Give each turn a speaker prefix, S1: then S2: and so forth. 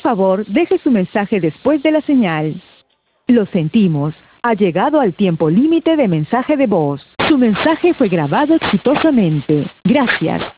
S1: favor, deje su mensaje después de la señal. Lo sentimos. Ha llegado al tiempo límite de mensaje de voz. Su mensaje fue grabado exitosamente. Gracias.